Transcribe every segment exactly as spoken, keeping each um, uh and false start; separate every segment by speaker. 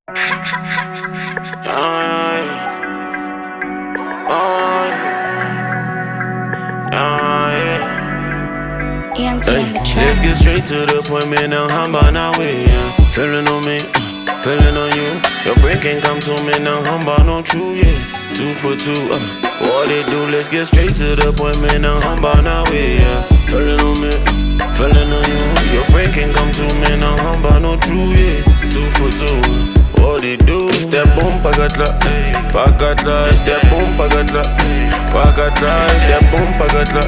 Speaker 1: E M T on the track.
Speaker 2: Let's get straight to the point, man. Now how about now we yeah. Feeling on me, uh, feeling on you. Your friend can't come to me now. How about no true, yeah. Two for two, uh. What they do? Let's get straight to the point, man. Now how about now we yeah. Feeling on me, uh, feeling on you. Your friend can't come to me now. How about no true, yeah. Two for two. Uh. What they do? Step boom, pagatla, pagatla. Step boom, pagatla, pagatla. Step boom, pagatla,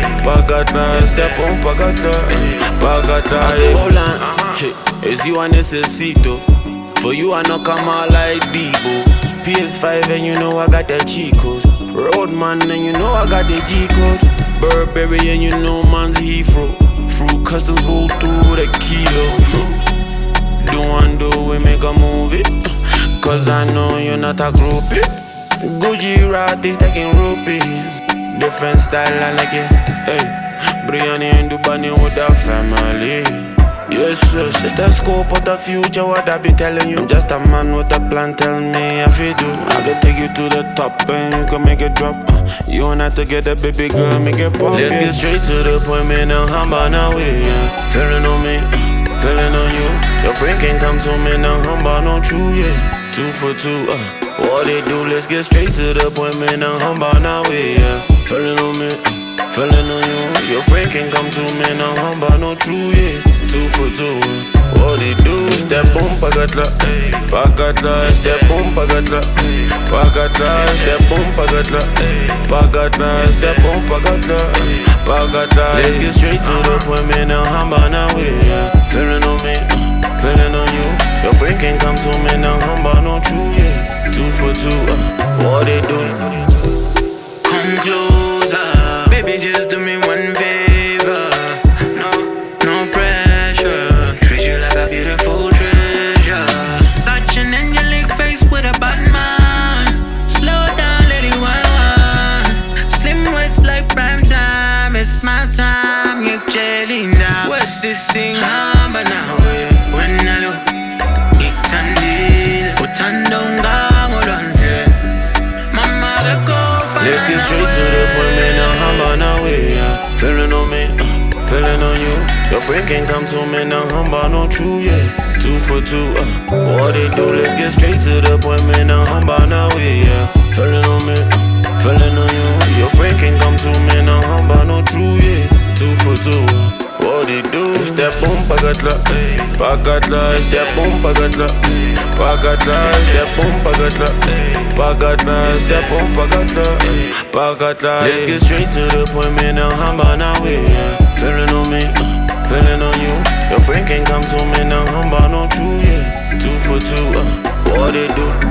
Speaker 2: pagatla. Step boom, pagatla, pagatla. I say hold on, hey, it's you I necesito. For you I no come out like Debo. P S five and you know I got that cheat code. Roadman and you know I got the G code. Burberry and you know man's Heathrow. Fruit customs roll through the kilo. Do one do we make a movie? Cause I know you're not a groupie. Gucci Rati stacking rupees. Different style I like it. Hey, Brianni and Dubani with the family. Yes, yes, it's the scope of the future. What I be telling you? I'm just a man with a plan. Tell me if you do. I can take you to the top and you can make it drop. uh, You don't have to get a baby girl, make it pop. Let's get straight to the point, man. Now how about now we yeah. Feeling on me, uh, feeling on you. Your friend can't come to me now, I'm about no true, yeah. Two for two, uh. What they do, let's get straight to the point, man. Now I'm about now, yeah. Feeling on me, uh. feeling on you. Your friend can't come to me now, I'm about no true, yeah. Two for two, uh. What they do, step boom, pagatla, pagatla. Step boom, pagatla, pagatla. Step boom, pagatla, pagatla. Step boom, pagatla, pagatla. Let's get straight to the point, man. Now I'm about now, yeah. Feeling on me, uh, feeling on you. Your friend can't come to me now, I'm about no true, yeah. Two for two, uh, what they do?
Speaker 3: Come closer, baby, just do me one favor. No, no pressure. Treat you like a beautiful treasure. Such an angelic face with a bad man. Slow down, let it wild. Slim waist like prime time. It's my time, you're jelly now. What's this thing, hamba now? When I look, it can deal. Put on down, hold on, yeah. Mama, let go.
Speaker 2: Let's get straight to the point, man. Now how about now we yeah. Feeling on me, uh, feeling on you. Your friend can't come to me now, I'm about no true, yeah. Two for two, uh. What they do? Let's get straight to the point, man. Now how about now we yeah. Feeling on me, uh, feeling on you. Your friend can't come to me now, I'm about no true, yeah. Two for two, uh. What they do? Step boom, pagatla, pagatla. Step boom, pagatla, pagatla. Step boom, pagatla, pagatla. Step boom, pagatla, pagatla. Let's get straight to the point, man. Now how about now we yeah. Feeling on me, uh, feeling on you. Your friend can't come to me now, I'm about no true, yeah. Two for two, uh, what they do?